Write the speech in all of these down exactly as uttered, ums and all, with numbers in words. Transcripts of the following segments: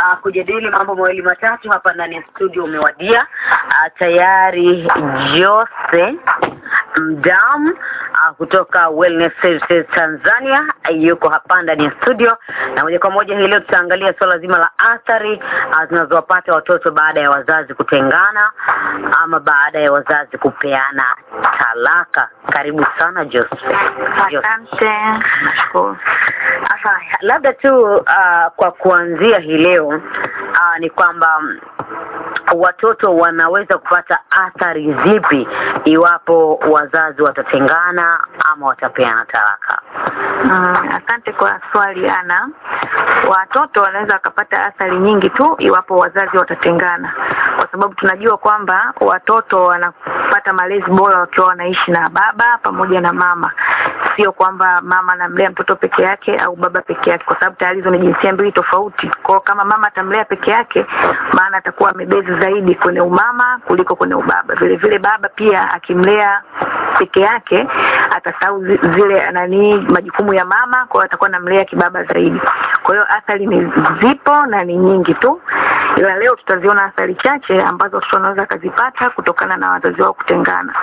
uh, kujadili mambo mawili matatu hapa ndani ya studio umewadia. Uh, tayari Jose Mdam uh, kutoka Wellness Services Tanzania uh, yuko hapa ndani ya studio, na moja kwa moja hii leo tutaangalia swala zima la athari uh, zinazowapata watoto baada ya wazazi kutengana ama baada ya wazazi kupeana talaka. Karibu sana Jose. Asante. Nashukuru. Asa, labda tu uh, kwa kuanzia hii leo uh, ni kwamba um, watoto wanaweza kupata athari zipi iwapo wazazi watatengana ama watapeana talaka? Mm, asante kwa swali Ana. Watoto wanaweza wakapata athari nyingi tu iwapo wazazi watatengana, kwa sababu tunajua kwamba watoto wanapata malezi bora wakiwa wanaishi na baba pamoja na mama, sio kwamba mama anamlea mtoto peke yake au baba peke yake, kwa sababu tayari hizo ni jinsia mbili tofauti. Kwa kama mama atamlea peke yake, maana atakuwa amebezi zaidi kwenye umama kuliko kwenye ubaba. Vile vile baba pia akimlea peke yake atasahau zile nani majukumu ya mama, kwa hiyo atakuwa anamlea kibaba zaidi. Kwa hiyo athari ni zipo na ni nyingi tu, ila leo tutaziona athari chache ambazo watoto wanaweza kuzipata kutokana na wazazi wao kutengana.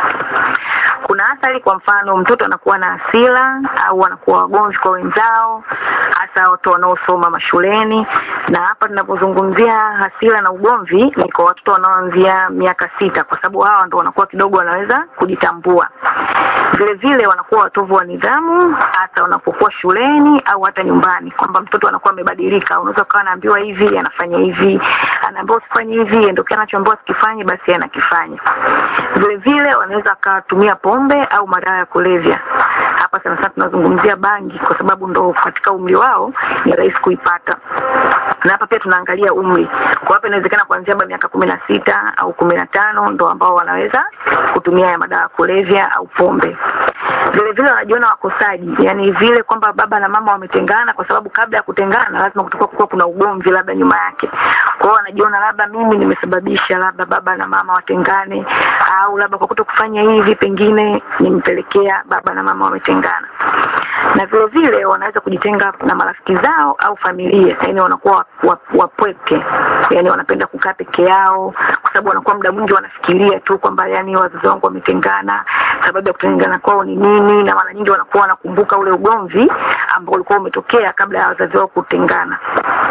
Kuna athari, kwa mfano mtoto anakuwa na hasira au anakuwa wagomvi kwa wenzao, hasa watu wanaosoma mashuleni. Na hapa tunapozungumzia hasira na ugomvi ni kwa watoto wanaoanzia miaka sita, kwa sababu hao ndio wanakuwa kidogo wanaweza kujitambua. Vile vile wanakuwa watovu wa nidhamu hata wanapokuwa shuleni au hata nyumbani, kwamba mtoto anakuwa amebadilika. Unaweza kuwa anaambiwa hivi anafanya hivi, anaambiwa usifanye hivi, ndio anachoambiwa sikifanye basi anakifanya. Vile vile wanaweza kutumia pombe au madawa ya kulevya. Hapa sana sana tunazungumzia bangi, kwa sababu ndo katika umri wao ni rahisi kuipata. Na hapa pia tunaangalia umri. Kwa hapa inawezekana kuanzia miaka kumi na sita au kumi na tano ndo ambao wanaweza kutumia ya madawa ya kulevya au pombe. Vile vile wanajiona wakosaji, yani vile kwamba baba na mama wametengana, kwa sababu kabla ya kutengana lazima kutokuwa kuwa kuna ugomvi labda nyuma yake. Kwa hiyo wanajiona labda mimi nimesababisha labda baba na mama watengane, au labda kwa kutokufanya hivi pengine nimpelekea baba na mama wametengana. Na vile vile wanaweza kujitenga na marafiki zao au familia, yani wanakuwa wapweke, yani wanapenda kukaa peke yao, kwa sababu wanakuwa muda mwingi wanafikiria tu kwamba yani wazazi wangu wametengana, sababu ya kutengana kwao ni nini, na mara nyingi wanakuwa wanakumbuka ule ugomvi ambao ulikuwa umetokea kabla ya wazazi wao kutengana.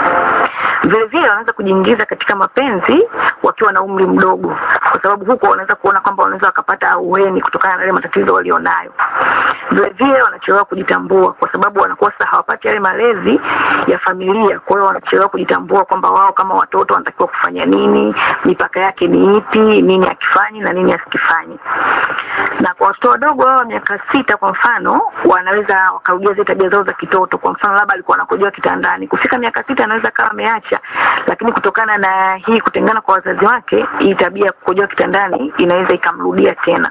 Vile vile wanaweza kujiingiza katika mapenzi wakiwa na umri mdogo, kwa sababu huko wanaweza kuona kwamba wanaweza wakapata auheni kutokana na yale matatizo walionayo. Vile vile wanachelewa kujitambua, kwa sababu wanakuwa sasa hawapati yale malezi ya familia. Kwa hiyo wanachelewa kujitambua kwamba wao kama watoto wanatakiwa kufanya nini, mipaka yake ni ipi, nini akifanyi na nini asikifanyi. Na kwa watoto wadogo wao miaka sita kwa mfano, wanaweza wakarudia zile tabia zao za kitoto. Kwa mfano labda alikuwa anakojoa kitandani, kufika miaka sita anaweza kama ameacha, lakini kutokana na hii kutengana kwa wazazi wake, hii tabia ya kukojoa kitandani inaweza ikamrudia tena.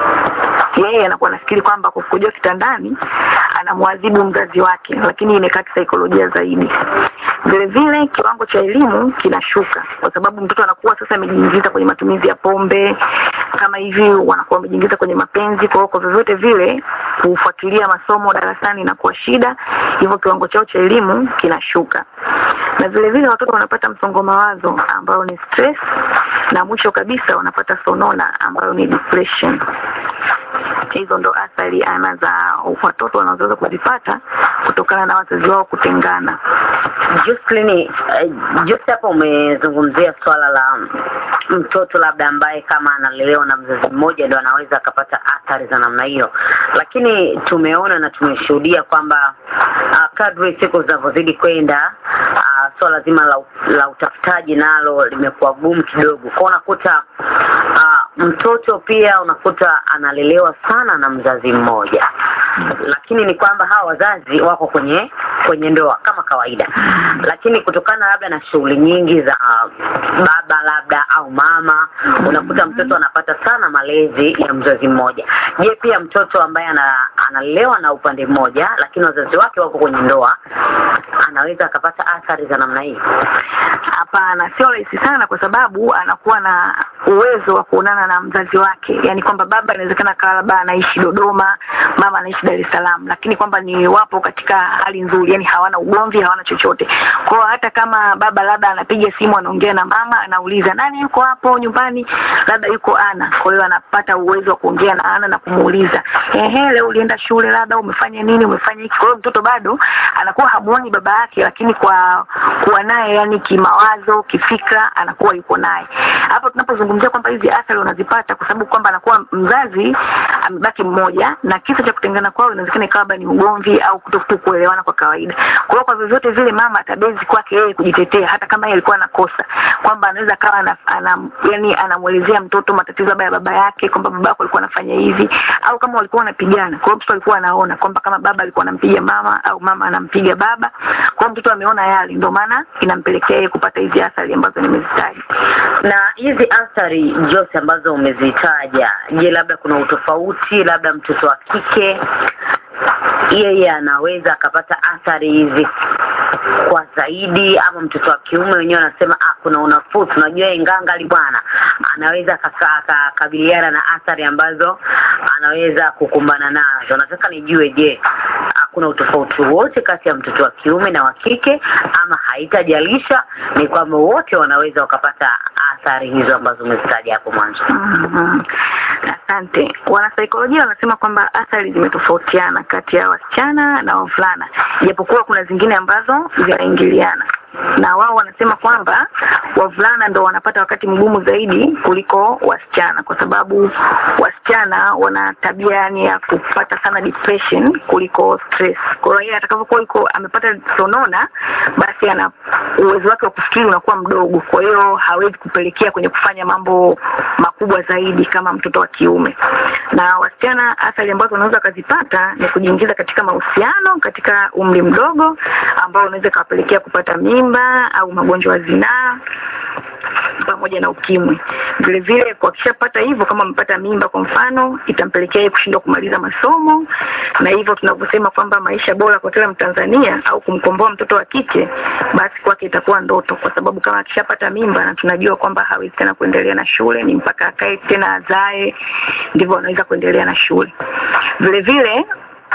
Yeye anakuwa anafikiri kwamba kukojoa kitandani anamwadhibu mzazi wake, lakini imekaa kisaikolojia zaidi. Vile vile kiwango cha elimu kinashuka, kwa sababu mtoto anakuwa sasa amejiingiza kwenye matumizi ya pombe kama hivi, wanakuwa wamejiingiza kwenye mapenzi. Kwa hiyo kwa vyovyote vile kufuatilia masomo darasani inakuwa shida, hivyo kiwango chao cha elimu kinashuka. Na vile vile watoto wanapata msongo mawazo ambao ni stress, na mwisho kabisa wanapata sonona ambayo ni depression. Hizo ndo athari ana za watoto wanaweza kuzipata kutokana na wazazi wao kutengana. Jocelyn, uh, just hapo umezungumzia swala la mtoto labda ambaye kama analelewa na mzazi mmoja ndio anaweza akapata athari za namna hiyo, lakini tumeona na tumeshuhudia kwamba uh, kadri siku zinavyozidi kwenda uh, swala zima la, la utafutaji nalo limekuwa gumu kidogo. Kwa unakuta uh, mtoto pia unakuta analelewa sana na mzazi mmoja, lakini ni kwamba hawa wazazi wako kwenye kwenye ndoa kama kawaida, lakini kutokana labda na shughuli nyingi za uh, baba labda au mama, unakuta mtoto anapata sana malezi ya mzazi mmoja. Je, pia mtoto ambaye ana, analelewa na upande mmoja lakini wazazi wake wako kwenye ndoa anaweza akapata athari za namna hii? Hapana, sio rahisi sana, kwa sababu anakuwa na uwezo wa kuonana na mzazi wake, yani kwamba baba inawezekana kama labda anaishi Dodoma, mama anaishi Dar es Salaam, lakini kwamba ni wapo katika hali nzuri, yani hawana ugomvi, hawana chochote. Kwa hata kama baba labda anapiga simu anaongea na mama, anauliza nani yuko hapo nyumbani, labda yuko Ana, kwa hiyo anapata uwezo wa kuongea na Ana na kumuuliza ehe, leo ulienda shule, labda umefanya nini, umefanya hiki. Kwa hiyo mtoto bado anakuwa hamuoni baba yake, lakini kwa kuwa naye, yani kimawazo, kifikra anakuwa yuko naye. Hapo tunapozungumzia kwamba hizi athari unazipata kwa sababu kwamba anakuwa mzazi amebaki mmoja, na kisa cha kutengana kwao inawezekana ikawa ni ugomvi au kutokuelewana kwa kawaida. Kwa hiyo kwa vyovyote vile mama atabezi kwake yeye kujitetea, hata kama yeye alikuwa anakosa, kwamba anaweza kawa ana, ana yani anamuelezea mtoto matatizo ya baba yake, kwamba baba yako alikuwa anafanya hivi, au kama walikuwa wanapigana. Kwa hiyo mtoto alikuwa anaona kwamba kama baba alikuwa anampiga mama au mama anampiga baba, kwa hiyo mtoto ameona yale, ndio maana inampelekea yeye kupata hizi athari ambazo nimezitaja. Na hizi athari Jose ambazo umezitaja, je, labda kuna utofauti, labda mtoto wa kike yeye anaweza akapata athari hizi kwa zaidi, ama mtoto wa kiume wenyewe anasema ah, kuna unafuu, tunajua ingangali bwana anaweza akakabiliana na athari ambazo anaweza kukumbana nazo? Nataka nijue, je, kuna utofauti wote kati ya mtoto wa kiume na wa kike, ama haitajalisha, ni kwamba wote wanaweza wakapata athari hizo ambazo umezitaja hapo mwanzo? Mm-hmm. Asante. Wanasaikolojia wanasema kwamba athari zimetofautiana kati ya wasichana na wavulana, japokuwa kuna zingine ambazo zinaingiliana. Na wao wanasema kwamba wavulana ndio wanapata wakati mgumu zaidi kuliko wasichana, kwa sababu wasichana wana tabia yani ya kupata sana depression kuliko stress. Kwa hiyo atakapokuwa yuko amepata sonona, basi ana uwezo wake wa kufikiri unakuwa mdogo, kwa hiyo hawezi kupelekea kwenye kufanya mambo makubwa zaidi kama mtoto wa kiume. Na wasichana athari ambazo wanaweza kuzipata ni kujiingiza katika mahusiano katika umri mdogo, ambao unaweza kupelekea kupata mimba au magonjwa ya zinaa pamoja na ukimwi. Vile vile kwa kishapata hivyo, kama mpata mimba kwa mfano, itampelekea kushindwa kumaliza masomo, na hivyo tunavyosema kwamba maisha bora kwa kila Mtanzania au kumkomboa mtoto wa kike, basi kwake itakuwa ndoto, kwa sababu kama akishapata mimba na tunajua kwamba hawezi tena kuendelea na shule, ni mpaka akae tena azae ndivyo anaweza kuendelea na shule. Vile vile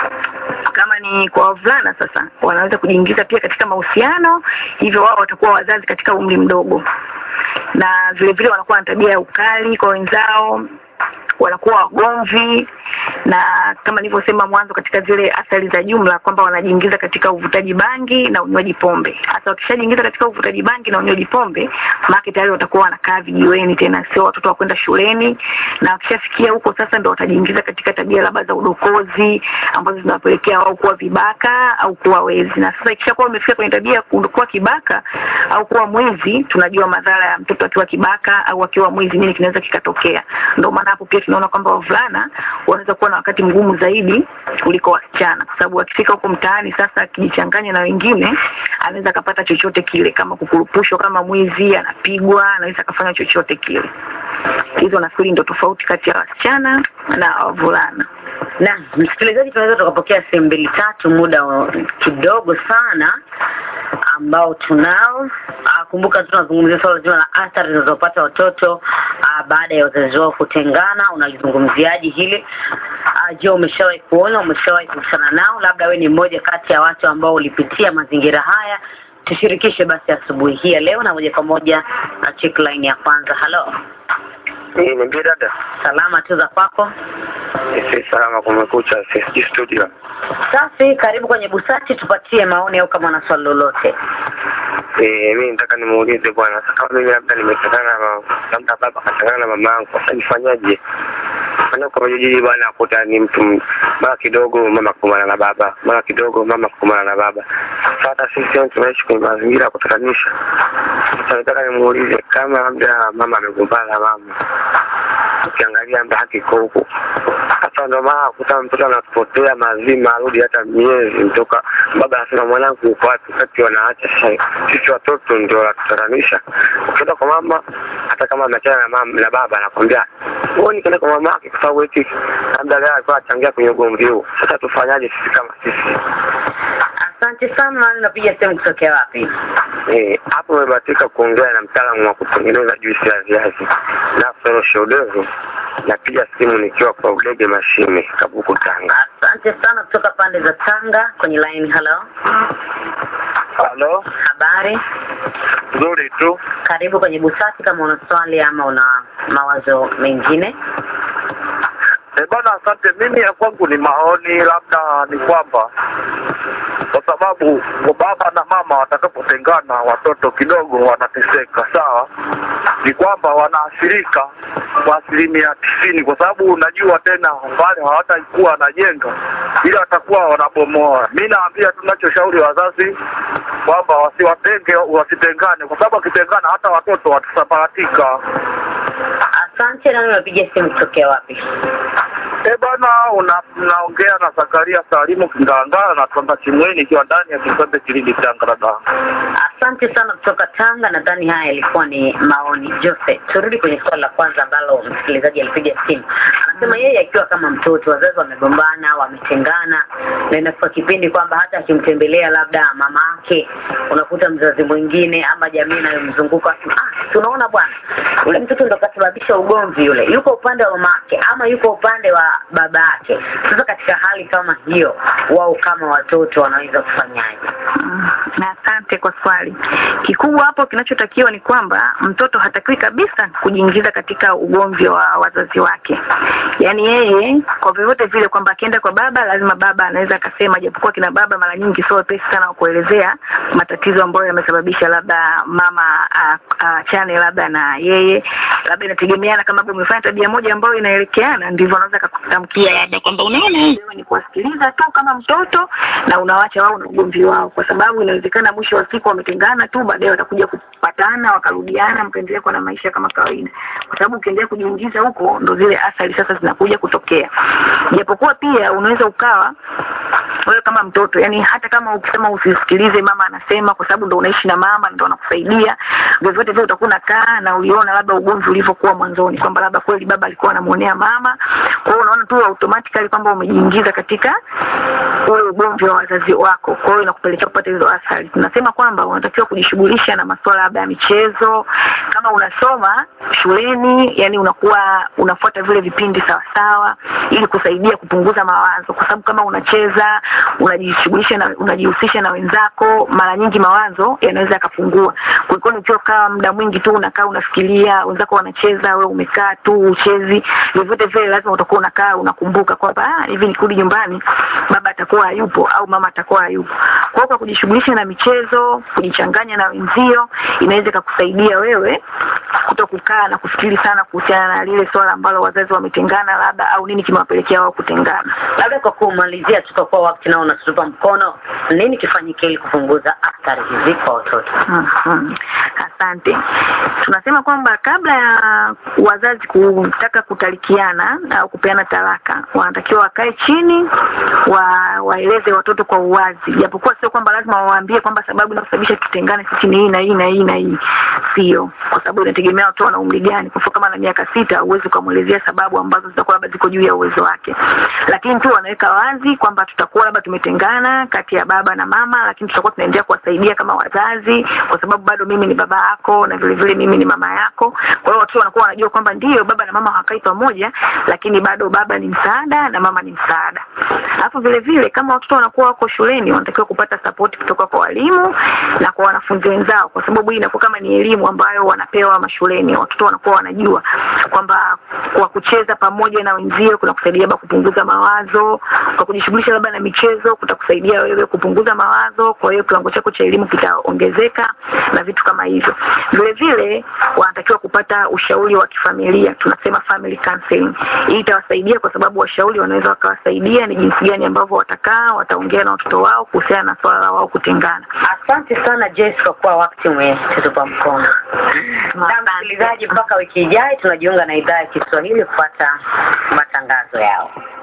kama ni kwa wavulana sasa, wanaweza kujiingiza pia katika mahusiano, hivyo wao watakuwa wazazi katika umri mdogo, na vile vile wanakuwa na tabia ya ukali kwa wenzao, wanakuwa wagomvi, na kama nilivyosema mwanzo katika zile athari za jumla kwamba wanajiingiza katika uvutaji bangi na unywaji pombe. Hasa wakishajiingiza katika uvutaji bangi na unywaji pombe, maana tayari watakuwa wanakaa vijiweni, tena sio watoto wa kwenda shuleni, na wakishafikia huko sasa ndio watajiingiza katika tabia labda za udokozi ambazo zinawapelekea wao kuwa vibaka au kuwa wezi. Na sasa ikishakuwa umefika kwenye tabia ya kuwa kibaka au kuwa mwizi, tunajua madhara ya mtoto akiwa kibaka au akiwa mwizi nini kinaweza kikatokea. Ndio maana hapo pia tunaona kwamba wavulana wanaweza kuwa na wakati mgumu zaidi kuliko wasichana, kwa sababu akifika huko mtaani sasa akijichanganya na wengine, anaweza kupata chochote kile, kama kukurupushwa kama mwizi, anapigwa, anaweza kufanya chochote kile. Hizo nafikiri ndio tofauti kati ya wasichana na wavulana. Na msikilizaji, tunaweza tukapokea simu mbili tatu, muda kidogo sana ambao tunao. Kumbuka tunazungumzia swala zima la athari zinazopata watoto baada ya wazazi wao kutengana. Unalizungumziaje hili? Je, umeshawahi kuona, umeshawahi kukutana nao? Labda wewe ni mmoja kati ya watu ambao ulipitia mazingira haya. Tushirikishe basi asubuhi hii ya leo, na moja kwa moja na check line ya kwanza. Hello. Ni mimi dada. Salama tu za kwako? Ni salama, kumekucha sisi studio. Safi, karibu kwenye Busati, tupatie maoni au kama una swali lolote. Eh, mimi nataka nimuulize bwana, kama mimi labda nimetengana na labda baba katengana na mama yangu, sasa nifanyaje? Maana kwa jiji bwana akuta ni mtu mara kidogo mama kukumana na baba, mara kidogo mama kukumana na baba. Sasa sisi tunaishi kwenye mazingira ya kutatanisha. Sasa nataka nimuulize kama labda mama amegombana na mama, ukiangalia mbona haki iko huko. Sasa ndo maana kuta mtoto anapotea mazima arudi hata miezi mtoka baba anasema mwanangu uko wapi, kati wanaacha sisi watoto ndio watatanisha. Ukienda kwa mama, hata kama ameachana na mama na baba, anakwambia wewe ni kwenda kwa mama yake kwa sababu eti labda leo alikuwa achangia kwenye ugomvi huo. Sasa tufanyaje sisi kama sisi? Asante. Asante sana. Napiga simu kutokea wapi? Eh, hapo umebahatika kuongea na mtaalamu wa kutengeneza juisi ya viazi na soro shodovu. Napiga simu nikiwa kwa Udege Mashine, Kabuku, Tanga. Asante sana kutoka pande za Tanga kwenye line. Hello. Hello. Habari? Nzuri tu. Karibu kwenye Busati kama una swali ama una mawazo mengine. Eh bana, asante. Mimi ya kwangu ni maoni, labda ni kwamba kwa sababu baba na mama watakapotengana watoto kidogo wanateseka, sawa? Ni kwamba wanaathirika kwa asilimia tisini, kwa sababu unajua tena wale hawatakuwa wanajenga ila watakuwa wanabomoa. Mimi naambia tunachoshauri wazazi kwamba wasiwatenge, wasitengane, kwa sababu wakitengana hata watoto watasambaratika. Asante. Na unapiga simu kutokea wapi? Eh bana, unaongea na Zakaria Salimu Kingangala na Tanga Chimweni ikiwa ndani ya Kikombe Kilindi Tanga. Asante sana kutoka Tanga. Nadhani haya ilikuwa ni maoni. Jose, turudi kwenye swali la kwanza ambalo msikilizaji alipiga simu. Anasema yeye akiwa kama mtoto, wazazi wamegombana, wametengana, na inafika kipindi kwamba hata akimtembelea labda mama yake, unakuta mzazi mwingine ama jamii inayomzunguka, ah, tunaona bwana, yule mtoto ndo kasababisha ugomvi, yule yuko upande wa mama yake ama yuko upande wa baba yake. Sasa katika hali kama hiyo, wao kama watoto wanaweza kufanyaje? Mm, na asante kwa swali. Kikubwa hapo kinachotakiwa ni kwamba mtoto hatakiwi kabisa kujiingiza katika ugomvi wa wazazi wake. Yaani yeye kwa vyovyote vile kwamba akienda kwa baba lazima baba anaweza akasema, japokuwa kina baba mara nyingi sio pesa sana kuelezea matatizo ambayo yamesababisha labda mama achane labda na yeye, labda inategemeana kama baba umefanya tabia moja ambayo inaelekeana, ndivyo anaweza kukutamkia labda kwamba unaona wewe ni kusikiliza tu kama mtoto na unawaacha wao na ugomvi wao, kwa sababu inawezekana mwisho wa siku wametengana tu, baadaye watakuja kupatana wakarudiana, mkaendelea kwa na maisha kama kawaida. Kwa sababu ukiendelea kujiingiza huko ndo zile athari sasa zinakuja kutokea. Japokuwa pia unaweza ukawa wewe kama mtoto, yani hata kama ukisema usisikilize mama anasema, kwa sababu ndo unaishi na mama ndo anakusaidia, vyovyote vile utakuwa unakaa na uliona labda ugomvi ulivyokuwa mwanzoni kwamba labda kweli baba alikuwa anamuonea mama, kwa hiyo unaona tu automatically kwamba umejiingiza katika ule ugomvi wa wazazi wako, kwa hiyo inakupelekea kupata hizo athari. Tunasema kwamba unatakiwa kujishughulisha na masuala labda ya michezo, kama unasoma shuleni, yani unakuwa unafuata vile vipindi sawa sawa ili kusaidia kupunguza mawazo, kwa sababu kama unacheza, unajishughulisha na unajihusisha na wenzako, mara nyingi mawazo yanaweza yakapungua. Kwa hiyo ukikaa muda mwingi tu unakaa unafikiria wenzako wanacheza, wewe umekaa tu uchezi, vyovyote vile lazima utakuwa unakaa unakumbuka kwamba ah, hivi nikirudi nyumbani baba atakuwa hayupo au mama atakuwa hayupo. Kwa hiyo kujishughulisha na michezo, kujichanganya na wenzio, inaweza kukusaidia wewe kutokukaa na kufikiri sana kuhusiana na lile swala ambalo wazazi wametengana labda au nini kimewapelekea wao kutengana. Labda kwa kumalizia, tutakuwa wakati nao unatupa mkono, nini kifanyike ili kupunguza athari hizi kwa watoto? Mm-hmm. Asante. Tunasema kwamba kabla ya wazazi kutaka kutalikiana au kupeana talaka, wanatakiwa wakae chini wa waeleze watoto kwa uwazi. Japokuwa sio kwamba lazima wawaambie kwamba sababu inasababisha tutengane sisi ni hii na hii na hii na hii. Sio, kwa sababu inategemea watoto na umri gani. Kwa kama na miaka sita uweze kumuelezea sababu ambazo zitakuwa labda ziko juu ya uwezo wake. Lakini tu wanaweka wazi kwamba tutakuwa labda tumetengana kati ya baba na mama, lakini tutakuwa tunaendelea kuwasaidia kama wazazi, kwa sababu bado mimi ni baba yako na vile vile mimi ni mama yako. Kwa hiyo watoto wanakuwa wanajua kwamba ndio baba na mama hawakai pamoja, lakini bado baba ni msaada na mama ni msaada. Alafu vile vile kama watoto wanakuwa wako shuleni, wanatakiwa kupata support kutoka kwa walimu na kwa wanafunzi wenzao, kwa sababu hii inakuwa kama ni elimu ambayo wanapewa mashuleni. Watoto wanakuwa wanajua kwamba kwa kucheza pamoja na wenzio kuna kusaidia labda kupunguza mawazo, kwa kujishughulisha labda na michezo kutakusaidia wewe kupunguza mawazo, kwa hiyo kiwango chako cha elimu kitaongezeka na vitu kama hivyo. Vile vile wanatakiwa kupata ushauri wa kifamilia, tunasema family counseling. Hii itawasaidia kwa sababu washauri wanaweza wakawasaidia ni jinsi gani ambavyo watakaa, wataongea na watoto wao kuhusiana na swala la wao kutengana. Asante sana Jess kwa kuwa wakati umetupa mkono. Na msikilizaji, mpaka wiki ijayo tunajiunga na idhaa ya Kiswahili kupata matangazo yao.